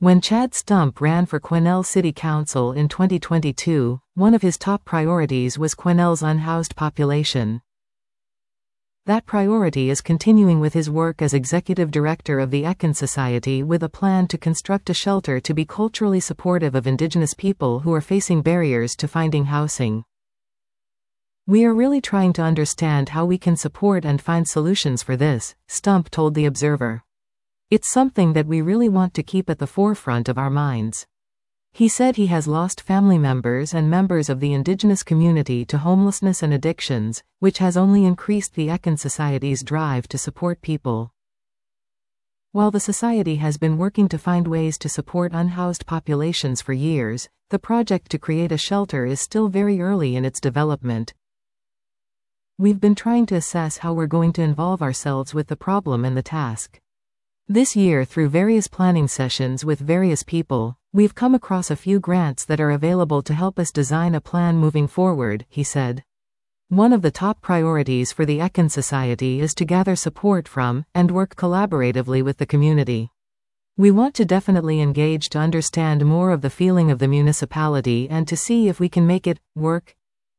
When Chad Stump ran for Quesnel City Council in 2022, one of his top priorities was Quesnel's unhoused population. That priority is continuing with his work as executive director of the Ekin Society, with a plan to construct a shelter to be culturally supportive of Indigenous people who are facing barriers to finding housing. "We are really trying to understand how we can support and find solutions for this," Stump told The Observer. "It's something that we really want to keep at the forefront of our minds." He said he has lost family members and members of the Indigenous community to homelessness and addictions, which has only increased the Ekin Society's drive to support people. While the Society has been working to find ways to support unhoused populations for years, the project to create a shelter is still very early in its development. "We've been trying to assess how we're going to involve ourselves with the problem and the task. This year, through various planning sessions with various people, we've come across a few grants that are available to help us design a plan moving forward," he said. One of the top priorities for the Ekin Society is to gather support from, and work collaboratively with the community. "We want to definitely engage to understand more of the feeling of the municipality and to see if we can make it work."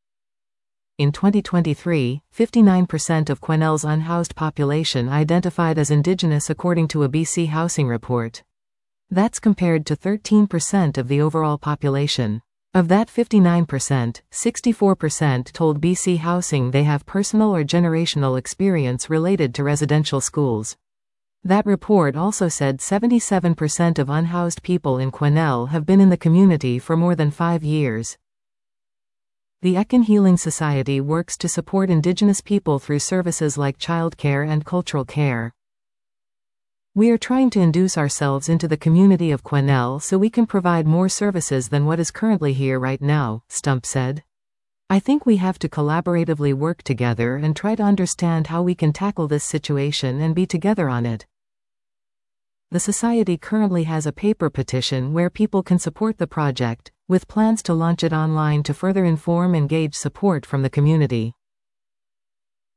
In 2023, 59% of Quesnel's unhoused population identified as Indigenous according to a BC Housing report. That's compared to 13% of the overall population. Of that 59%, 64% told BC Housing they have personal or generational experience related to residential schools. That report also said 77% of unhoused people in Quesnel have been in the community for more than 5 years. The Ekin Healing Society works to support Indigenous people through services like childcare and cultural care. "We are trying to induce ourselves into the community of Quesnel so we can provide more services than what is currently here right now," Stump said. "I think we have to collaboratively work together and try to understand how we can tackle this situation and be together on it." The Society currently has a paper petition where people can support the project, with plans to launch it online to further inform and gauge support from the community.